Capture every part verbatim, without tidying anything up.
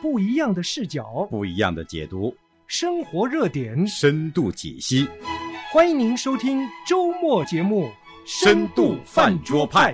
不一样的视角， 不一样的解读， 生活热点深度解析。 欢迎您收听周末节目《 深度饭桌派》。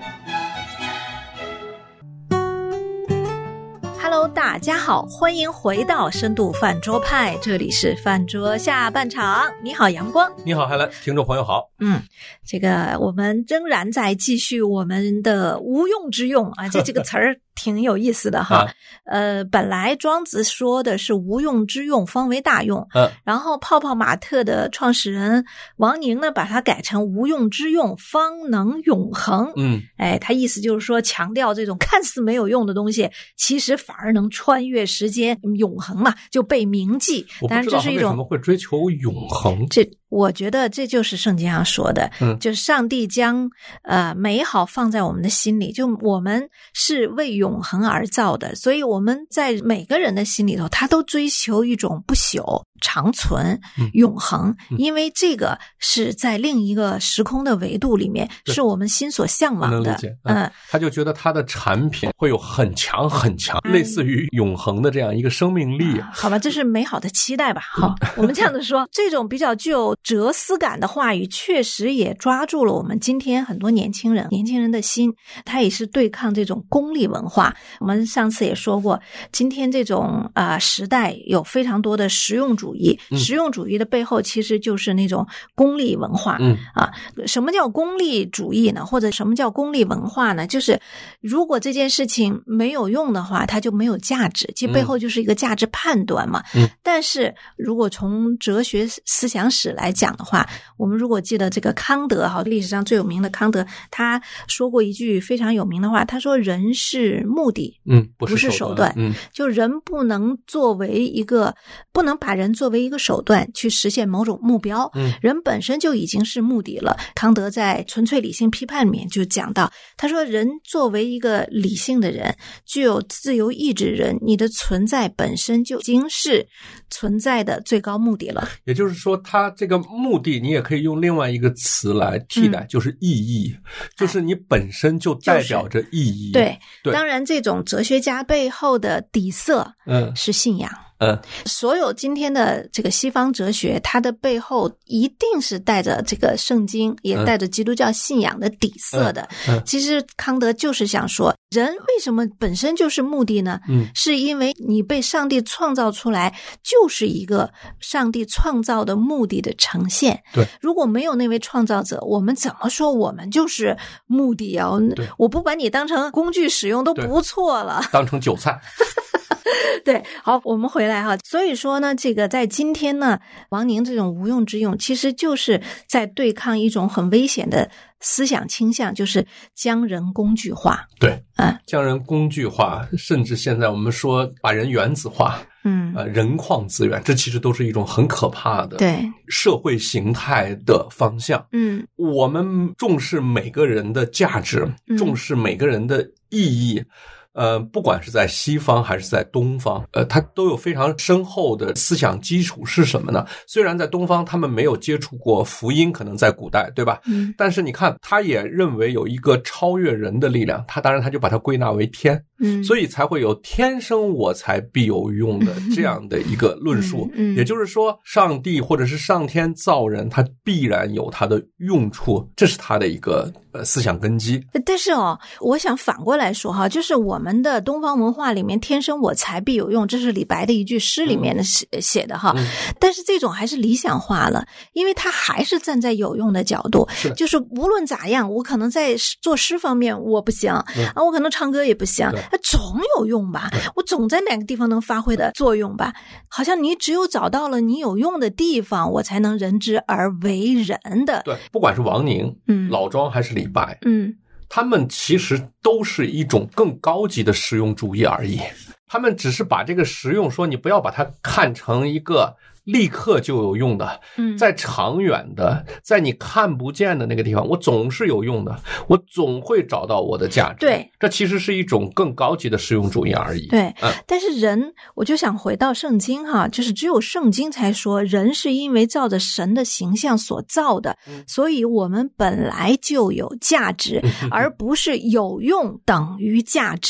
Hello， 大家好，欢迎回到深度饭桌派，这里是饭桌下半场。你好，阳光。 你好，海兰，听众朋友好。 嗯，这个我们仍然在继续我们的无用之用啊，这这个词儿挺有意思的哈。啊、呃，本来庄子说的是无用之用方为大用，嗯、啊，然后泡泡玛特的创始人王宁呢，把它改成无用之用方能永恒。嗯，哎，他意思就是说，强调这种看似没有用的东西，其实反而能穿越时间，永恒嘛，就被铭记。 但是这是一种为什么会追求永恒？ 这我觉得这就是圣经上说的，嗯，就是上帝将呃美好放在我们的心里，就我们是为永恒而造的，所以我们在每个人的心里头，他都追求一种不朽、长存、嗯、永恒，嗯、因为这个是在另一个时空的维度里面，是我们心所向往的。 嗯，嗯他就觉得他的产品会有很强很强，嗯、类似于永恒的这样一个生命力。 啊、好吧，这是美好的期待吧？好，我们这样子说，这种比较具有哲思感的话语确实也抓住了我们今天很多年轻人年轻人的心，他也是对抗这种功利文化。我们上次也说过，今天这种呃时代有非常多的实用主义，嗯、实用主义的背后其实就是那种功利文化。嗯啊，什么叫功利主义呢？或者什么叫功利文化呢？就是如果这件事情没有用的话，它就没有价值，其实背后就是一个价值判断嘛。嗯，但是如果从哲学思想史来讲的话，我们如果记得这个康德哈，历史上最有名的康德，他说过一句非常有名的话，他说人是目的， 嗯， 不是手段， 嗯， 就人不能作为一个，不能把人作为一个手段去实现某种目标，嗯，人本身就已经是目的了。康德在《纯粹理性批判》里面就讲到，他说人作为一个理性的人，具有自由意志人，你的存在本身就已经是存在的最高目的了。 也就是说，他这个目的你也可以用另外一个词来替代，嗯、就是意义，就是你本身就代表着意义。 就是、对, 对，当然这种哲学家背后的底色嗯是信仰。 嗯， 所有今天的这个西方哲学，它的背后一定是带着这个圣经，也带着基督教信仰的底色的。嗯嗯、其实康德就是想说，人为什么本身就是目的呢？嗯，是因为你被上帝创造出来，就是一个上帝创造的目的的呈现。 对， 如果没有那位创造者，我们怎么说我们就是目的啊？我不把你当成工具使用都不错了， 当成韭菜。 对，好，我们回来哈。所以说呢，这个在今天呢，王宁这种无用之用，其实就是在对抗一种很危险的思想倾向，就是将人工具化。 对，嗯，将人工具化，甚至现在我们说把人原子化，嗯，呃，人矿资源，这其实都是一种很可怕的对社会形态的方向。嗯，我们重视每个人的价值，嗯、重视每个人的意义。呃，不管是在西方还是在东方，呃，它都有非常深厚的思想基础是什么呢？虽然在东方他们没有接触过福音，可能在古代，对吧？嗯。但是你看，他也认为有一个超越人的力量，他当然他就把它归纳为天，嗯，所以才会有天生我材必有用的这样的一个论述。嗯，嗯也就是说，上帝或者是上天造人，他必然有他的用处，这是他的一个呃思想根基。 但是哦，我想反过来说哈，就是我。我们的东方文化里面天生我材必有用，这是李白的一句诗里面的写、嗯、写的哈、嗯、但是这种还是理想化了，因为他还是站在有用的角度，是就是无论咋样，我可能在做诗方面我不行、嗯、啊，我可能唱歌也不行，那总有用吧，我总在哪个地方能发挥的作用吧，好像你只有找到了你有用的地方，我才能人之而为人的。 对，不管是王宁、嗯、老庄还是李白， 嗯， 他们其实都是一种更高级的实用主义而已，他们只是把这个实用说，你不要把它看成一个立刻就有用的，嗯，在长远的，在你看不见的那个地方，我总是有用的，我总会找到我的价值。 对， 这其实是一种更高级的实用主义而已。 对，嗯，但是人，我就想回到圣经哈，就是只有圣经才说，人是因为照着神的形象所造的，嗯，所以我们本来就有价值，嗯，而不是有用等于价值。 对。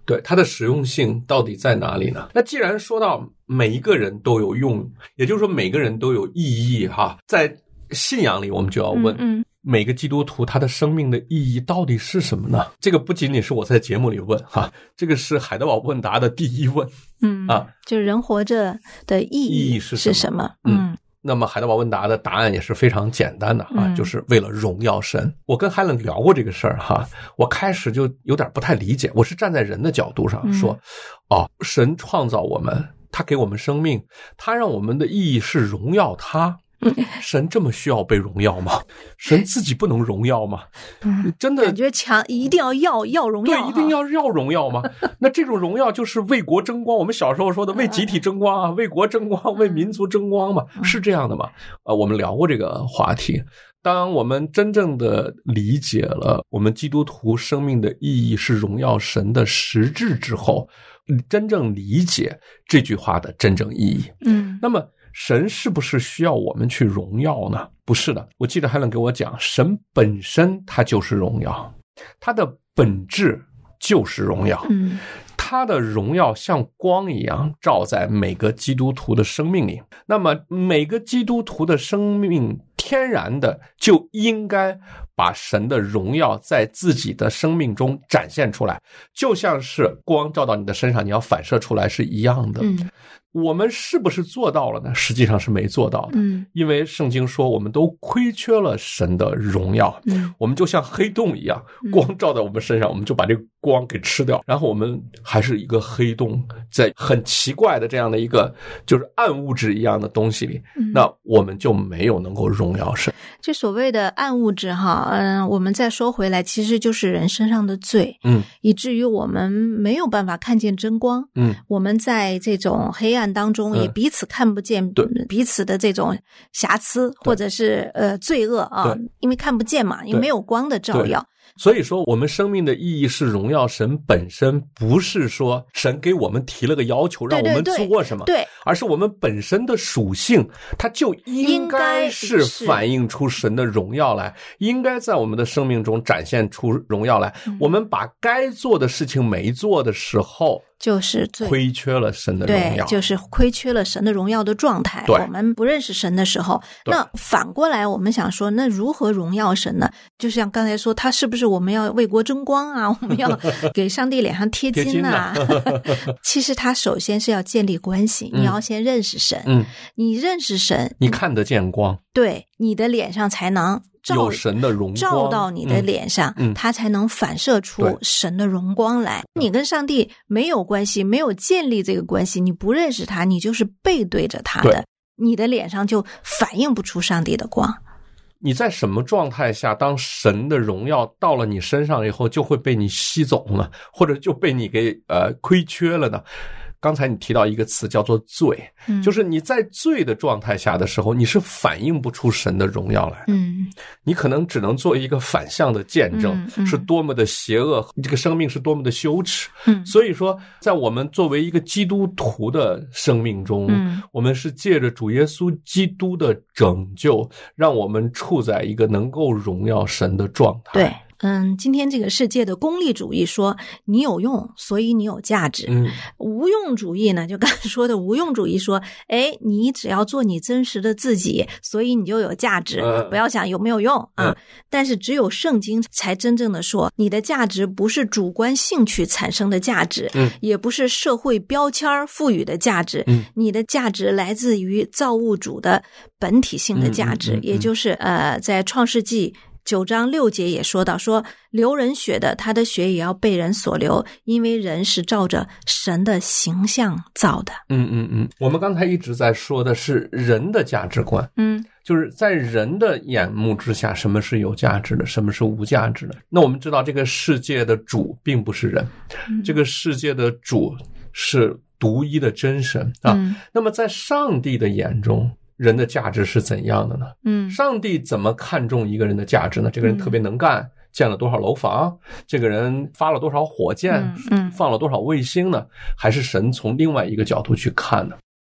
对，它的实用性到底在哪里呢？那既然说到每一个人都有用，也就是说每个人都有意义哈，在信仰里我们就要问，嗯嗯每个基督徒他的生命的意义到底是什么呢？这个不仅仅是我在节目里问哈，这个是海德堡问答的第一问。嗯啊， 就人活着的意义是什么？什么嗯， 那么海德堡问答的答案也是非常简单的哈、嗯，就是为了荣耀神。我跟海伦聊过这个事儿哈，我开始就有点不太理解，我是站在人的角度上说，嗯、哦，神创造我们，他给我们生命，他让我们的意义是荣耀他。神这么需要被荣耀吗？神自己不能荣耀吗？嗯、真的感觉强，一定要要要荣耀， 对，一定要要荣耀吗？那这种荣耀就是为国争光。我们小时候说的为集体争光啊，为国争光，为民族争光嘛，是这样的吗？呃，我们聊过这个话题。当我们真正的理解了我们基督徒生命的意义是荣耀神的实质之后，真正理解这句话的真正意义。嗯，那么神是不是需要我们去荣耀呢？不是的。我记得海伦给我讲，神本身它就是荣耀，它的本质就是荣耀。嗯，它的荣耀像光一样照在每个基督徒的生命里。那么每个基督徒的生命天然的就应该把神的荣耀在自己的生命中展现出来，就像是光照到你的身上，你要反射出来是一样的。嗯，我们是不是做到了呢？实际上是没做到的。嗯，因为圣经说我们都亏缺了神的荣耀。嗯，我们就像黑洞一样，光照在我们身上，我们就把这个光给吃掉，然后我们还是一个黑洞，在很奇怪的这样的一个就是暗物质一样的东西里，嗯、那我们就没有能够荣耀神。 这所谓的暗物质哈，嗯，我们再说回来，其实就是人身上的罪，嗯，以至于我们没有办法看见真光，嗯，我们在这种黑暗当中也彼此看不见彼此的这种瑕疵或者是呃罪恶啊，因为看不见嘛，也没有光的照耀。 所以说我们生命的意义是荣耀神本身，不是说神给我们提了个要求让我们做什么， 对对对， 而是我们本身的属性它就应该是反映出神的荣耀来，应该在我们的生命中展现出荣耀来。嗯、我们把该做的事情没做的时候， 就是最亏缺了神的荣耀， 对，就是亏缺了神的荣耀的状态。我们不认识神的时候，那反过来我们想说，那如何荣耀神呢？就像刚才说，他是不是我们要为国争光啊？我们要给上帝脸上贴金啊？其实他首先是要建立关系，嗯、你要先认识神。嗯，你认识神， 你看得见光， 对，你的脸上才能照有神的荣光照到你的脸上，嗯、它才能反射出神的荣光来。你跟上帝没有关系，没有建立这个关系，你不认识他，你就是背对着他的，你的脸上就反映不出上帝的光。 你在什么状态下，当神的荣耀到了你身上以后，就会被你吸走呢？或者就被你给呃亏缺了呢？刚才你提到一个词叫做罪，嗯、就是你在罪的状态下的时候，你是反映不出神的荣耀来的。嗯，你可能只能做一个反向的见证，嗯嗯、是多么的邪恶，这个生命是多么的羞耻。嗯，所以说，在我们作为一个基督徒的生命中，嗯、我们是借着主耶稣基督的拯救，让我们处在一个能够荣耀神的状态。 对。嗯，今天这个世界的功利主义说你有用，所以你有价值。嗯，无用主义呢，就刚才说的无用主义说，哎，你只要做你真实的自己，所以你就有价值。嗯、不要想有没有用啊。嗯、但是只有圣经才真正的说，你的价值不是主观兴趣产生的价值，嗯、也不是社会标签赋予的价值。嗯、你的价值来自于造物主的本体性的价值，嗯嗯嗯嗯、也就是呃，在创世纪九章六节也说到，说流人血的，他的血也要被人所流，因为人是照着神的形象造的。 嗯嗯嗯，我们刚才一直在说的是人的价值观，嗯，就是在人的眼目之下，什么是有价值的，什么是无价值的。那我们知道，这个世界的主并不是人，嗯、这个世界的主是独一的真神啊。嗯、那么在上帝的眼中，人的价值是怎样的呢？嗯，上帝怎么看重一个人的价值呢？这个人特别能干，嗯、建了多少楼房？这个人发了多少火箭？嗯，嗯放了多少卫星呢？还是神从另外一个角度去看呢？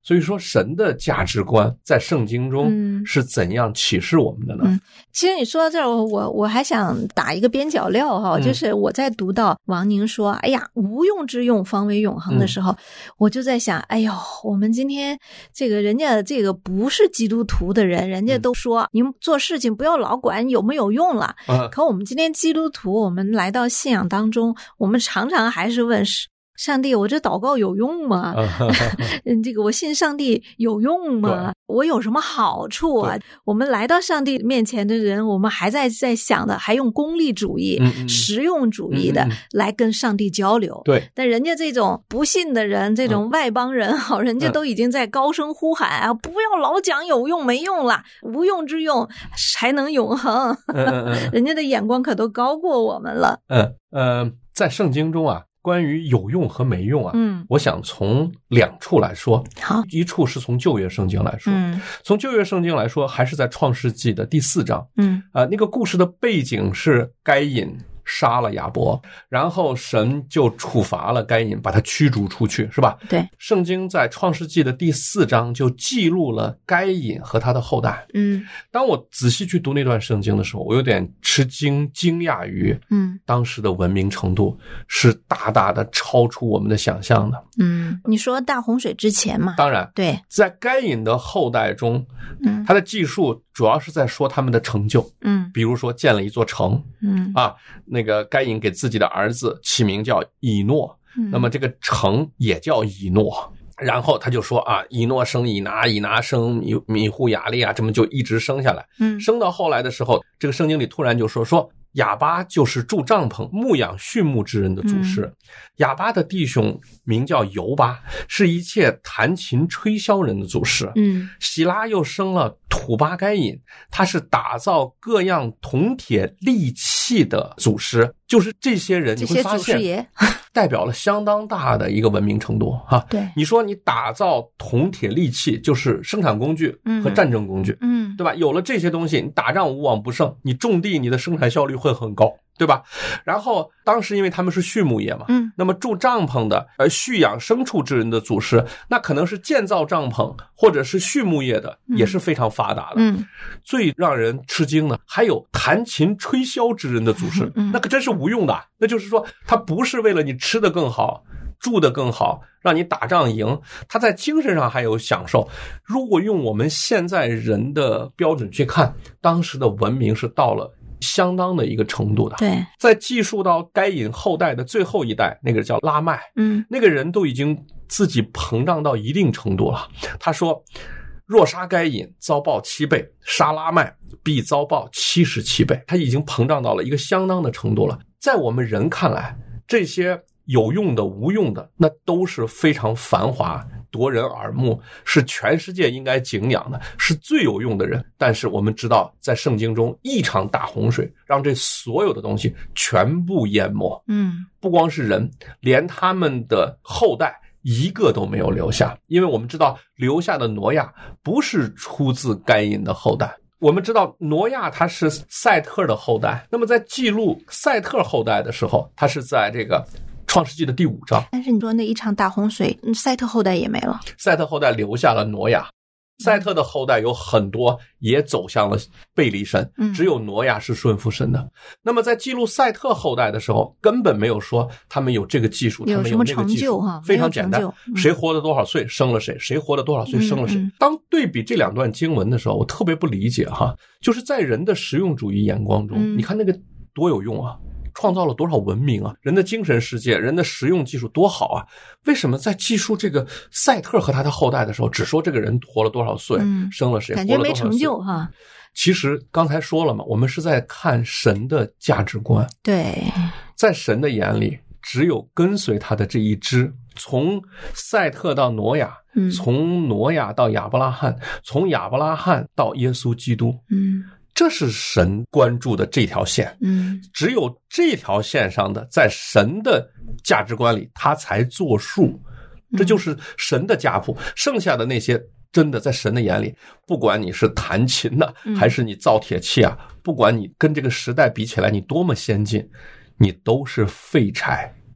所以说神的价值观在圣经中是怎样启示我们的呢？ 嗯，其实你说到这儿，我我还想打一个边角料哈，就是我在读到王宁说哎呀无用之用方为永恒的时候，嗯，我就在想哎呦，我们今天这个人家这个不是基督徒的人，人家都说，嗯，您做事情不要老管有没有用了，嗯，可我们今天基督徒，我们来到信仰当中，我们常常还是问上帝，我这祷告有用吗？嗯，这个我信上帝有用吗？我有什么好处啊？我们来到上帝面前的人，我们还在在想的，还用功利主义、嗯嗯实用主义的来跟上帝交流。 对，嗯， 但人家这种不信的人，这种外邦人，好，嗯，人家都已经在高声呼喊啊，不要老讲有用没用了，无用之用才能永恒。嗯嗯嗯人家的眼光可都高过我们了。 嗯呃，在圣经中啊。关于有用和没用啊，嗯，我想从两处来说。 好， 一处是从旧约圣经来说，嗯，从旧约圣经来说，还是在创世纪的第四章，嗯，啊、呃，那个故事的背景是该隐杀了亚伯，然后神就处罚了该隐，把他驱逐出去，是吧？ 对。 圣经在创世纪的第四章就记录了该隐和他的后代。嗯，当我仔细去读那段圣经的时候，我有点吃惊，惊讶于，嗯，当时的文明程度是大大的超出我们的想象的。 嗯，你说大洪水之前嘛？ 当然， 对， 在该隐的后代中，嗯，他的记述主要是在说他们的成就，嗯，比如说建了一座城，嗯啊。那个该隐给自己的儿子起名叫以诺，嗯，那么这个城也叫以诺，然后他就说啊，以诺生以拿，以拿生米米户雅利啊，这么就一直生下来，嗯，生到后来的时候，这个圣经里突然就说说亚巴就是住帐篷牧养畜牧之人的祖师，嗯，亚巴的弟兄名叫犹巴，是一切弹琴吹箫人的祖师，嗯，喜拉又生了土巴该隐，他是打造各样铜铁利器的祖师，就是这些人你会发现代表了相当大的一个文明程度哈。 对， 你说你打造铜铁利器就是生产工具和战争工具，嗯，对吧？有了这些东西，你打仗无往不胜，你种地你的生产效率会很高，对吧？然后当时因为他们是畜牧业嘛，嗯，那么住帐篷的呃蓄养牲畜之人的祖师，那可能是建造帐篷或者是畜牧业的，也是非常发达的。嗯，最让人吃惊的还有弹琴吹箫之人的祖师，嗯，那可真是无用的。那就是说，他不是为了你吃得更好，住得更好，让你打仗赢，他在精神上还有享受。如果用我们现在人的标准去看，当时的文明是到了相当的一个程度的。 对， 在记述到该隐后代的最后一代，那个叫拉麦，嗯，那个人都已经自己膨胀到一定程度了。他说，若杀该隐，遭报七倍；杀拉麦，必遭报七十七倍。他已经膨胀到了一个相当的程度了。在我们人看来，这些有用的无用的，那都是非常繁华夺人耳目，是全世界应该敬仰的，是最有用的人。但是我们知道，在圣经中一场大洪水让这所有的东西全部淹没，嗯，不光是人，连他们的后代一个都没有留下。因为我们知道留下的挪亚不是出自该隐的后代，我们知道挪亚他是赛特的后代，那么在记录赛特后代的时候，他是在这个创世纪的第五章。 但是你说那一场大洪水，赛特后代也没了， 赛特后代留下了挪亚，赛特的后代有很多也走向了背离神，只有挪亚是顺服神的。嗯，那么在记录赛特后代的时候，根本没有说他们有这个技术，他们有那个技术，非常简单，嗯，谁活了多少岁生了谁，谁活了多少岁生了谁。嗯嗯，当对比这两段经文的时候，我特别不理解哈，就是在人的实用主义眼光中，嗯，你看那个多有用啊，创造了多少文明啊，人的精神世界，人的实用技术多好啊，为什么在记述这个赛特和他的后代的时候，只说这个人活了多少岁，嗯，生了谁， 感觉没成就哈。 其实刚才说了嘛，我们是在看神的价值观。 对， 在神的眼里，只有跟随他的这一支，从赛特到挪亚，嗯，从挪亚到亚伯拉罕，从亚伯拉罕到耶稣基督，嗯，这是神关注的这条线，嗯，只有这条线上的，在神的价值观里，他才作数，这就是神的家谱。剩下的那些，真的在神的眼里，不管你是弹琴的，还是你造铁器啊，不管你跟这个时代比起来你多么先进，你都是废柴，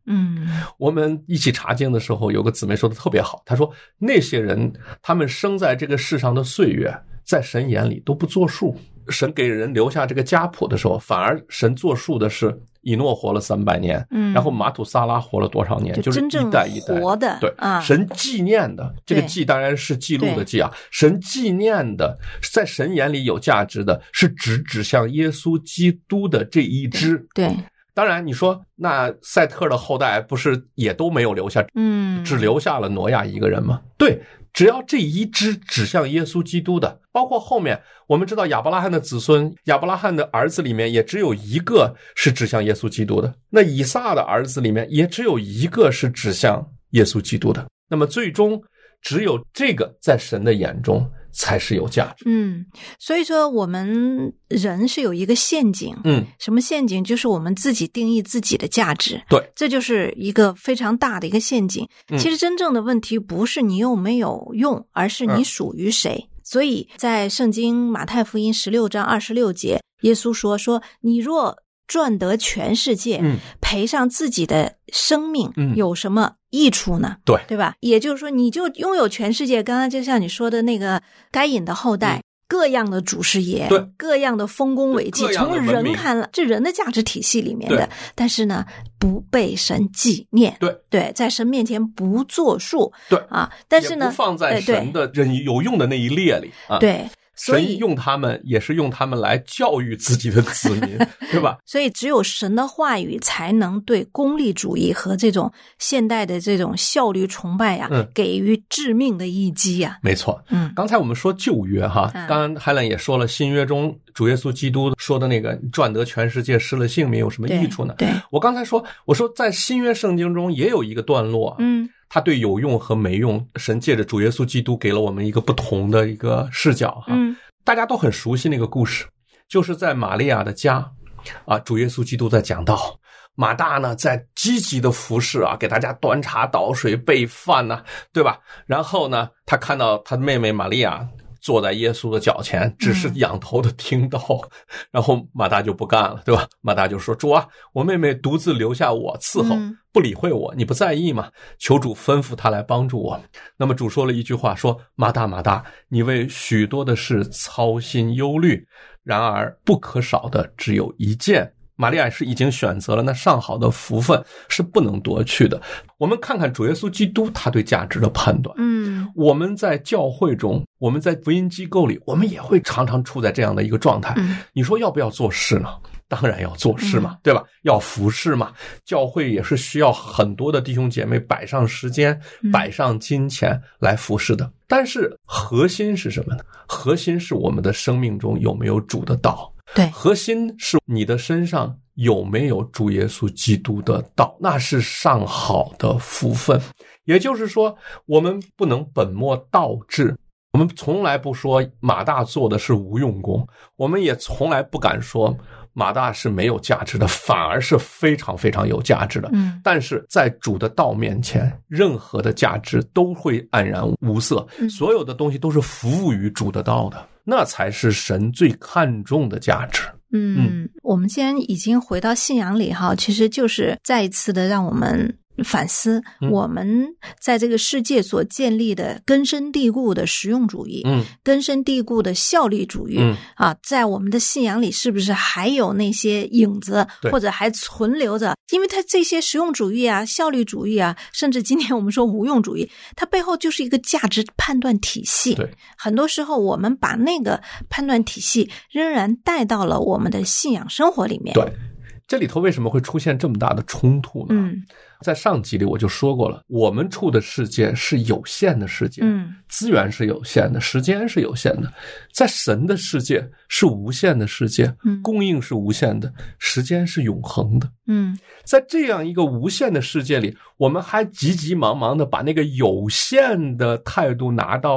嗯， 我们一起查经的时候，有个姊妹说的特别好，她说那些人他们生在这个世上的岁月，在神眼里都不作数。神给人留下这个家谱的时候，反而神作数的是以诺活了三百年，嗯，然后马土萨拉活了多少年， 就就是一代一代活的， 对啊，神纪念的这个记当然是记录的记啊，神纪念的，在神眼里有价值的是只指向耶稣基督的这一支， 对。对， 当然你说那赛特的后代不是也都没有留下， 嗯， 只留下了挪亚一个人吗？对，只要这一支指向耶稣基督的，包括后面我们知道亚伯拉罕的子孙，亚伯拉罕的儿子里面也只有一个是指向耶稣基督的，那以撒的儿子里面也只有一个是指向耶稣基督的，那么最终只有这个在神的眼中才是有价值。 嗯，所以说我们人是有一个陷阱。 嗯， 什么陷阱？就是我们自己定义自己的价值。 对， 这就是一个非常大的一个陷阱。 嗯、 其实真正的问题不是你有没有用，而是你属于谁。嗯、所以在圣经马太福音十六章二十六节，耶稣说说你若赚得全世界，嗯，赔上自己的生命，嗯，有什么益处呢？ 对， 对吧？也就是说，你就拥有全世界。刚刚就像你说的那个该隐的后代，嗯、各样的祖师爷， 对， 各样的丰功伟绩，从人看了，这人的价值体系里面的，但是呢，不被神纪念， 对对，在神面前不作数， 对啊，但是呢， 也不放在神的有用的那一列里啊， 对。所以神用他们也是用他们来教育自己的子民，对吧？ 所以只有神的话语才能对功利主义和这种现代的这种效率崇拜呀、啊嗯，给予致命的一击呀、啊。 没错，嗯，刚才我们说旧约哈，嗯、刚刚 Helen 也说了，新约中主耶稣基督说的那个赚得全世界失了性命有什么益处呢？ 对，对我刚才说，我说在新约圣经中也有一个段落， 嗯。 他对有用和没用，神借着主耶稣基督给了我们一个不同的一个视角哈。 嗯， 大家都很熟悉那个故事，就是在玛利亚的家，啊，主耶稣基督在讲道，马大呢在积极的服侍啊，给大家端茶倒水备饭呐、啊，对吧？然后呢，他看到他妹妹玛利亚坐在耶稣的脚前，只是仰头的听到、嗯、然后马大就不干了，对吧？马大就说，主啊，我妹妹独自留下我伺候、嗯、不理会我，你不在意吗？求主吩咐他来帮助我。那么主说了一句话，说，马大马大，你为许多的事操心忧虑，然而不可少的只有一件，玛利亚是已经选择了那上好的福分，是不能夺去的。我们看看主耶稣基督他对价值的判断。 嗯， 我们在教会中，我们在福音机构里，我们也会常常处在这样的一个状态。 嗯、 你说要不要做事呢？当然要做事嘛，嗯、对吧？要服侍嘛。教会也是需要很多的弟兄姐妹摆上时间、嗯、摆上金钱来服侍的。但是核心是什么呢？核心是我们的生命中有没有主的道。 对， 核心是你的身上有没有主耶稣基督的道，那是上好的福分。也就是说，我们不能本末倒置，我们从来不说马大做的是无用功，我们也从来不敢说马大是没有价值的，反而是非常非常有价值的。 嗯， 但是在主的道面前，任何的价值都会黯然无色， 嗯、 所有的东西都是服务于主的道的，那才是神最看重的价值。 嗯，嗯我们既然已经回到信仰里哈，其实就是再一次的让我们反思我们在这个世界所建立的根深蒂固的实用主义， 嗯， 根深蒂固的效率主义， 嗯啊，在我们的信仰里是不是还有那些影子，或者还存留着？因为它这些实用主义啊、效率主义啊，甚至今天我们说无用主义，它背后就是一个价值判断体系。 对， 很多时候我们把那个判断体系仍然带到了我们的信仰生活里面。 对。这里头为什么会出现这么大的冲突呢？ 嗯， 在上集里我就说过了，我们处的世界是有限的世界， 嗯， 资源是有限的，时间是有限的。在神的世界是无限的世界， 嗯， 供应是无限的，时间是永恒的。 嗯， 在这样一个无限的世界里，我们还急急忙忙的把那个有限的态度拿到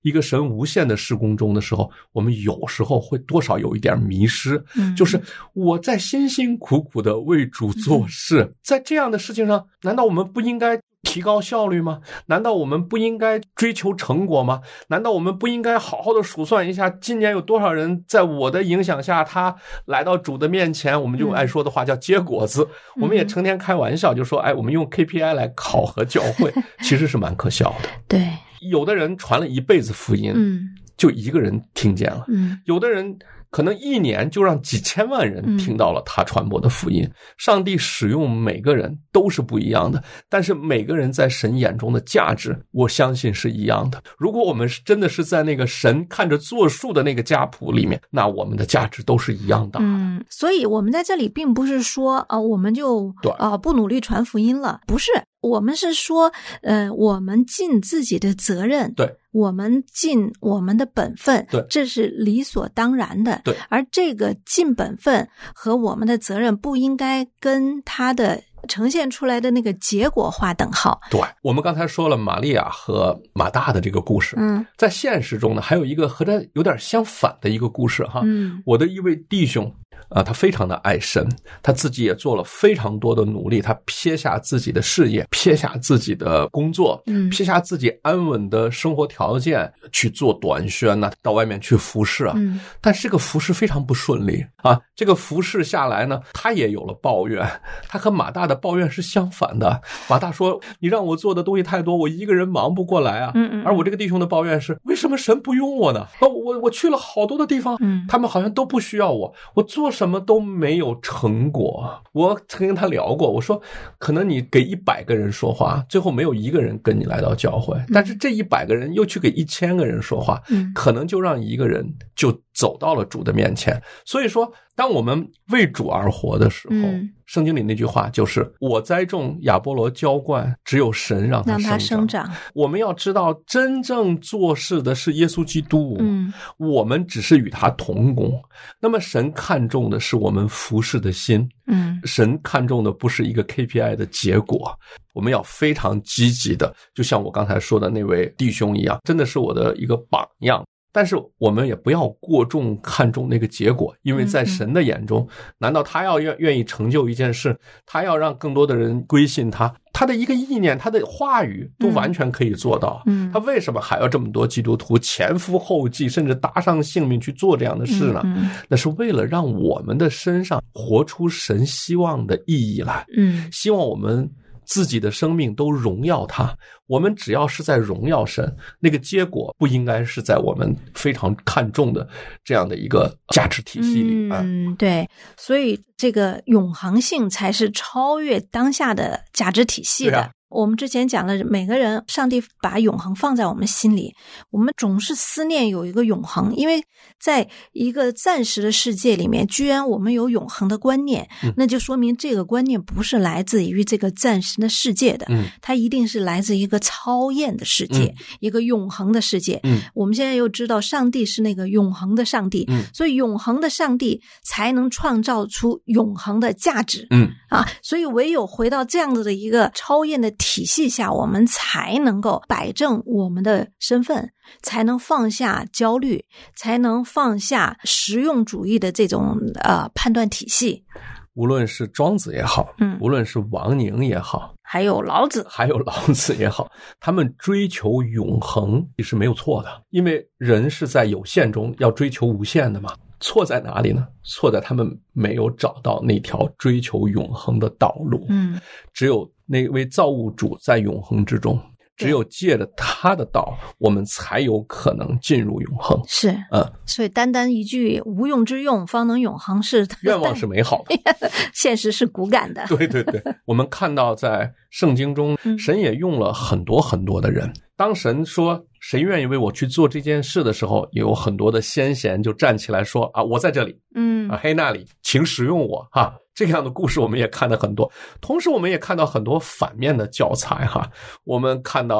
一个神无限的事工中的时候，我们有时候会多少有一点迷失，嗯、就是我在辛辛苦苦的为主做事，嗯、在这样的事情上，难道我们不应该提高效率吗？难道我们不应该追求成果吗？难道我们不应该好好的数算一下今年有多少人在我的影响下他来到主的面前，我们就爱说的话叫结果子，嗯、我们也成天开玩笑就说哎，我们用 K P I 来考核教会其实是蛮可笑的。 对， 有的人传了一辈子福音，嗯，就一个人听见了，嗯，有的人可能一年就让几千万人听到了他传播的福音。嗯、上帝使用每个人都是不一样的，但是每个人在神眼中的价值，我相信是一样的。如果我们真的是在那个神看着作数的那个家谱里面，那我们的价值都是一样的。 嗯，所以我们在这里并不是说啊、呃，我们就啊、呃、不努力传福音了，不是。我们是说，呃，我们尽自己的责任， 对， 我们尽我们的本分， 对， 这是理所当然的， 对。 而这个尽本分和我们的责任不应该跟他的呈现出来的那个结果划等号。 对，我们刚才说了玛利亚和马大的这个故事，嗯，在现实中呢，还有一个和它有点相反的一个故事哈。嗯，我的一位弟兄。啊，他非常的爱神，他自己也做了非常多的努力，他撇下自己的事业，撇下自己的工作，嗯，撇下自己安稳的生活条件去做短宣呢、啊，到外面去服侍啊。嗯，但是这个服侍非常不顺利啊，这个服侍下来呢，他也有了抱怨，他和马大的抱怨是相反的。马大说：“你让我做的东西太多，我一个人忙不过来啊。”嗯嗯。而我这个弟兄的抱怨是：为什么神不用我呢？啊，我我去了好多的地方，嗯，他们好像都不需要我，我做什么都没有成果。我曾跟他聊过，我说可能你给一百个人说话，最后没有一个人跟你来到教会，但是这一百个人又去给一千个人说话，可能就让一个人就走到了主的面前。所以说当我们为主而活的时候，嗯，圣经里那句话就是我栽种，亚波罗浇灌，只有神让它生长。让它生长。我们要知道真正做事的是耶稣基督，嗯，我们只是与他同工。那么神看重的是我们服侍的心，嗯，神看重的不是一个 K P I 的结果。我们要非常积极的，就像我刚才说的那位弟兄一样，真的是我的一个榜样。但是我们也不要过重看重那个结果，因为在神的眼中，难道他要愿愿意成就一件事，他要让更多的人归信他，他的一个意念，他的话语都完全可以做到。嗯，他为什么还要这么多基督徒前赴后继，甚至搭上性命去做这样的事呢？嗯，那是为了让我们的身上活出神希望的意义来。嗯，希望我们自己的生命都荣耀他，我们只要是在荣耀神，那个结果不应该是在我们非常看重的这样的一个价值体系里。 嗯，对，所以这个永恒性才是超越当下的价值体系的。我们之前讲了，每个人上帝把永恒放在我们心里，我们总是思念有一个永恒，因为在一个暂时的世界里面，居然我们有永恒的观念，嗯，那就说明这个观念不是来自于这个暂时的世界的，嗯，它一定是来自一个超验的世界，嗯，一个永恒的世界。嗯，我们现在又知道上帝是那个永恒的上帝，嗯，所以永恒的上帝才能创造出永恒的价值。嗯，啊，所以唯有回到这样子的一个超验的体系下，我们才能够摆正我们的身份，才能放下焦虑，才能放下实用主义的这种呃判断体系。 无论是庄子也好，嗯，无论是王宁也好， 还有老子， 还有老子也好，他们追求永恒也是没有错的，因为人是在有限中要追求无限的嘛。错在哪里呢？错在他们没有找到那条追求永恒的道路。嗯，只有那位造物主在永恒之中，只有借着他的道，我们才有可能进入永恒。 是，嗯，所以单单一句无用之用方能永恒是愿望是美好的， 现实是骨感的。 对对对，我们看到在圣经中，神也用了很多很多的人。当神说谁愿意为我去做这件事的时候，有很多的先贤就站起来说啊，我在这里，嗯，啊，嘿那里，请使用我哈。这样的故事我们也看到很多，同时我们也看到很多反面的教材哈。我们看到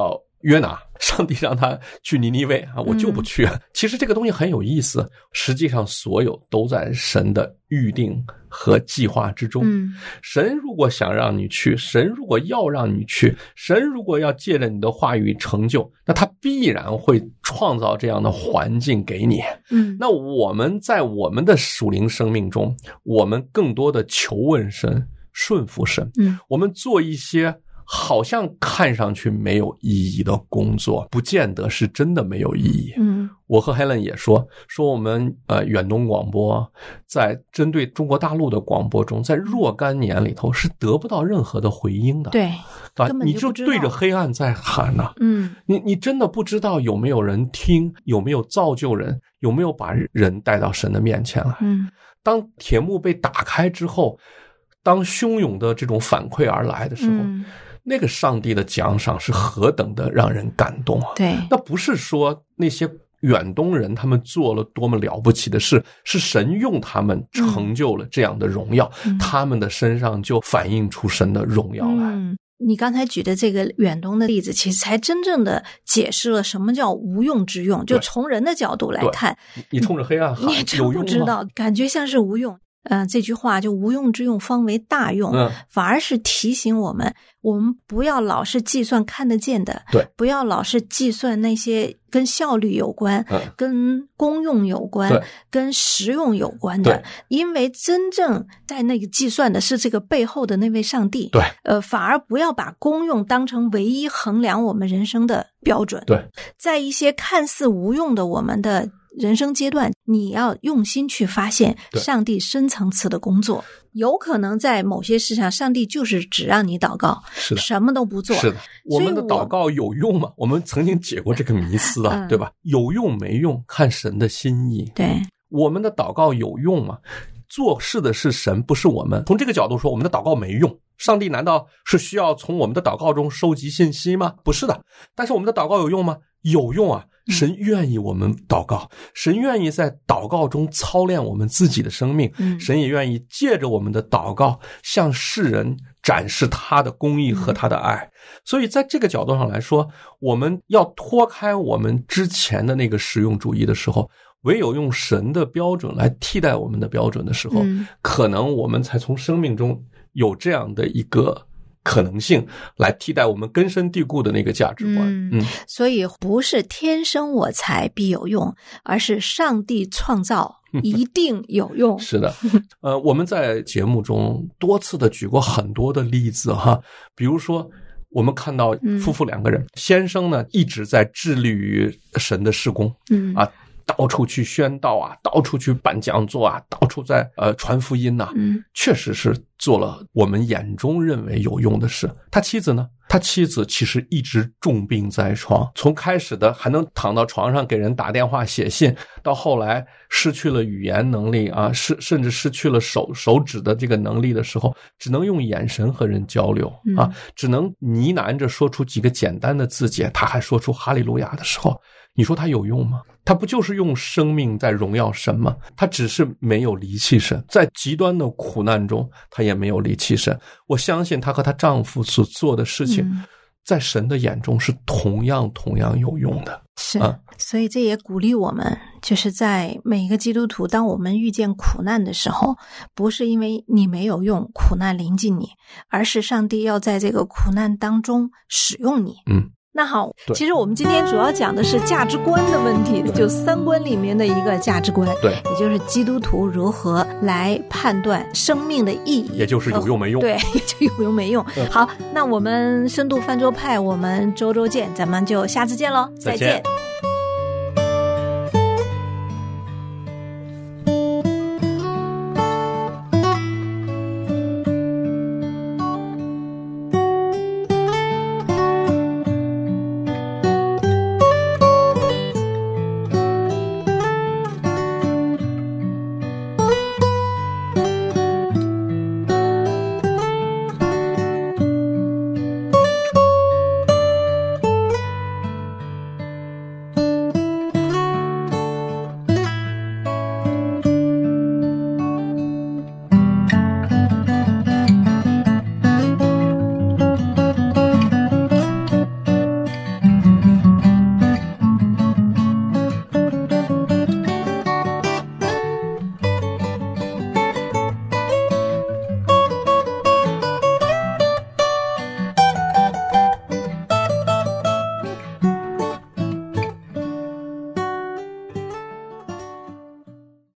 约拿，上帝让他去尼尼微啊，我就不去。嗯、其实这个东西很有意思，实际上所有都在神的预定和计划之中。嗯、神如果想让你去，神如果要让你去，神如果要借着你的话语成就，那他必然会创造这样的环境给你。嗯，那我们在我们的属灵生命中，我们更多的求问神，顺服神。嗯，我们做一些好像看上去没有意义的工作，不见得是真的没有意义。嗯，我和 Helen 也说说我们呃远东广播在针对中国大陆的广播中，在若干年里头是得不到任何的回应的。 对， 啊，你就对着黑暗在喊呐、啊。嗯，你你真的不知道有没有人听，有没有造就人，有没有把人带到神的面前来。嗯，当铁幕被打开之后，当汹涌的这种反馈而来的时候。嗯，那个上帝的奖赏是何等的让人感动啊！ 对， 那不是说那些远东人他们做了多么了不起的事，是神用他们成就了这样的荣耀，嗯、他们的身上就反映出神的荣耀来。 嗯，你刚才举的这个远东的例子，其实才真正的解释了什么叫无用之用。就从人的角度来看， 你冲着黑暗喊， 你真不知道，感觉像是无用。嗯、呃，这句话就无用之用方为大用，嗯，反而是提醒我们，我们不要老是计算看得见的， 对， 不要老是计算那些跟效率有关、嗯、跟功用有关、跟实用有关的，因为真正在那个计算的是这个背后的那位上帝， 对， 呃，反而不要把功用当成唯一衡量我们人生的标准， 对， 在一些看似无用的我们的人生阶段，你要用心去发现上帝深层次的工作。有可能在某些事上，上帝就是只让你祷告， 是的， 什么都不做。 是的，我们的祷告有用吗？我们曾经解过这个迷思啊，嗯、对吧？有用没用，看神的心意。 对， 我们的祷告有用吗？做事的是神，不是我们。从这个角度说，我们的祷告没用。上帝难道是需要从我们的祷告中收集信息吗？不是的。但是我们的祷告有用吗？有用啊。神愿意我们祷告，神愿意在祷告中操练我们自己的生命，嗯、神也愿意借着我们的祷告向世人展示他的公义和他的爱。嗯、所以在这个角度上来说，我们要脱开我们之前的那个实用主义的时候，唯有用神的标准来替代我们的标准的时候，嗯、可能我们才从生命中有这样的一个可能性来替代我们根深蒂固的那个价值观。 嗯，嗯所以不是天生我材必有用，而是上帝创造一定有用。 是的，呃，我们在节目中多次的举过很多的例子哈，比如说我们看到夫妇两个人，嗯、先生呢一直在致力于神的事工，嗯啊。到处去宣道啊，到处去办讲座啊，到处在呃传福音呐、啊，嗯，确实是做了我们眼中认为有用的事。他妻子呢？他妻子其实一直重病在床，从开始的还能躺到床上给人打电话写信，到后来失去了语言能力啊，甚甚至失去了手手指的这个能力的时候，只能用眼神和人交流啊，嗯、只能呢喃着说出几个简单的字节，他还说出哈利路亚的时候，你说他有用吗？他不就是用生命在荣耀神吗？他只是没有离弃神，在极端的苦难中他也没有离弃神。我相信她和她丈夫所做的事情、嗯、在神的眼中是同样同样有用的。 是、啊、所以这也鼓励我们，就是在每一个基督徒，当我们遇见苦难的时候，不是因为你没有用，苦难临近你，而是上帝要在这个苦难当中使用你。嗯，那好，其实我们今天主要讲的是价值观的问题，就三观里面的一个价值观， 对， 也就是基督徒如何来判断生命的意义， 也就是有用没用， 对，也就有用没用。嗯、好，那我们深度饭桌派，我们周周见，咱们就下次见喽， 再见。再见。